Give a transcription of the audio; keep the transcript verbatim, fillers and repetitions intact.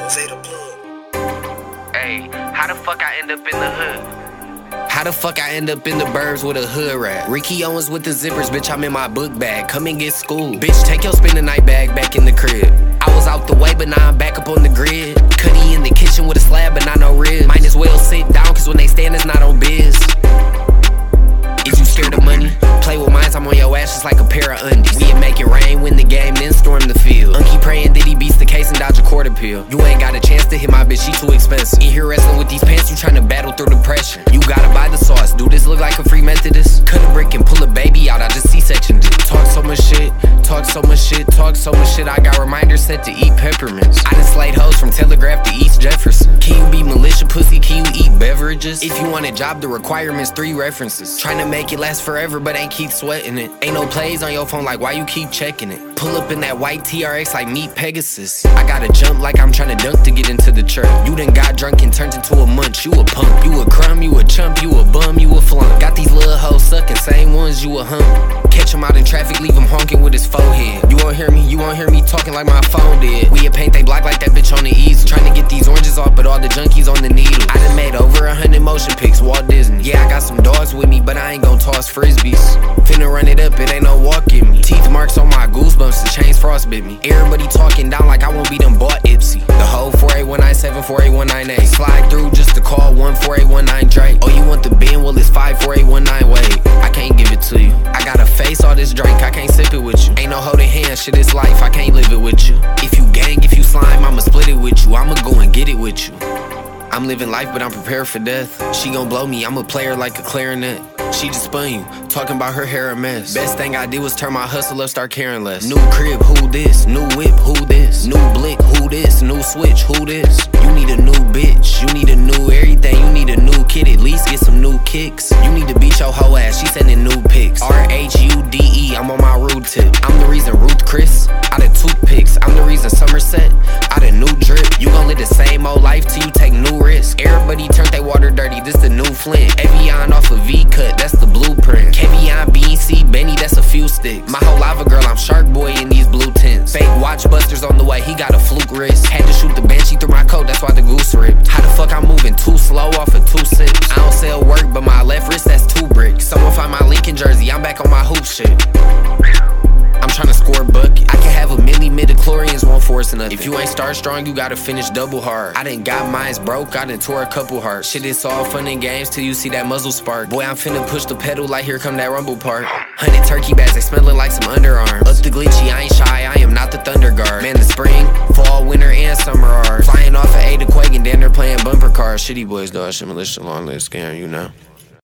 Say the plug. Hey, how the fuck I end up in the hood? How the fuck I end up in the burbs with a hood rat? Ricky Owens with the zippers, bitch, I'm in my book bag. Come and get schooled. Bitch, take your spend the night bag back in the crib. I was out the way, but now I'm back up on the grid. Cuddy in the kitchen with a slab, but not no ribs. Might as well sit down, cause when they stand, it's not on biz. Is you scared of money? Play with mines, I'm on your ass just like a pair of undies. We'd make it rain, win the game, then storm the field. Unky praying that he beats the case and dodge a court appeal. You ain't got a chance to hit my bitch, she too expensive. In here wrestling with these pants, you tryna battle through depression. You gotta buy the sauce, do this look like a free Methodist? Cut a brick and pull a baby out, I just C-sectioned it. Talk so much shit, talk so much shit, talk so much shit. I got reminders set to eat peppermints. I done slayed hoes from Telegraph to East Jefferson. Can you be militia pussy, can you eat beverages? If you want a job, the requirements, three references. Tryna make it last forever, but ain't keep sweating it. Ain't no plays on your phone, like why you keep checking it? Pull up in that white T R X like meet Pegasus. I gotta jump like I'm tryna dunk to get into the church. You done got drunk and turned into a munch. You a punk, you a crumb, you a chump, you a bum, you a flunk. Got these little hoes sucking, same ones you a hump. Catch him out in traffic, leave him honking with his forehead. You won't hear me, you won't hear me talking like my phone did. We a paint they block like that bitch on the easel. Tryna get these oranges off, but all the junkies on the needle. I done made over a hundred motion pics, Walt Disney. Yeah, I got some dogs with me, but I ain't gon' toss frisbees. Finna run it up, it ain't no walk in me. Teeth marks on my goosebumps, the chains frostbit me. Everybody talking down like I won't be done bought Ipsy. The whole four eight one nine seven, four eight one nine eight. Slide through just to call one four eight one nine Drake. Oh, you want the bin? Well, it's five four eight one nine. Wait, I can't give it to you. I gotta face all this drink, I can't sip it with you. Ain't no holding hands, shit, it's life, I can't live it with you. If you gang, if you slime, I'ma split it with you. I'ma go and get it with you. I'm living life, but I'm prepared for death. She gon' blow me, I'm a player like a clarinet. She just spun you, talking about her hair a mess. Best thing I did was turn my hustle up, start caring less. New crib, who this? New whip, who this? New blick, who this? New switch, who this? You need a new bitch, you need a new everything. You need a new kid, at least get some new kicks. You need to beat your hoe ass, she sending new pics. R H U D E, I'm on my rude tip. I'm the reason Ruth Chris, out of toothpicks. I'm the reason Somerset, out of new drip. You gon' live the same old life till you take new risks. Everybody turned they water dirty, this the new Flint. Evian off a V-cut, that's the blueprint. Kevion, B and C, Benny, that's a few sticks. My whole lava girl, I'm Shark Boy in these blue tints. Fake watch busters on the way, he got a fluke wrist. Had to shoot the banshee through my coat, that's why the goose ripped. How the fuck I'm moving too slow off of two sips? I don't sell work, but my left wrist, that's two bricks. Someone find my Lincoln jersey, I'm back on my hoop shit. I'm tryna score a bucket. I can have a milli midichlorians, won't force nothing. If you ain't start strong, you gotta finish double hard. I done got mines broke, I done tore a couple hearts. Shit, it's all fun and games till you see that muzzle spark. Boy, I'm finna push the pedal like here come that rumble part. Hundred turkey bags, they smelling like some underarms. Up the glitchy, I ain't shy, I am not the Thunder Guard. Man, the spring, fall, winter, and summer are flying off of Ada Quake and then they're playing bumper cars. Shitty boys, though, I should militia long live scam, you know.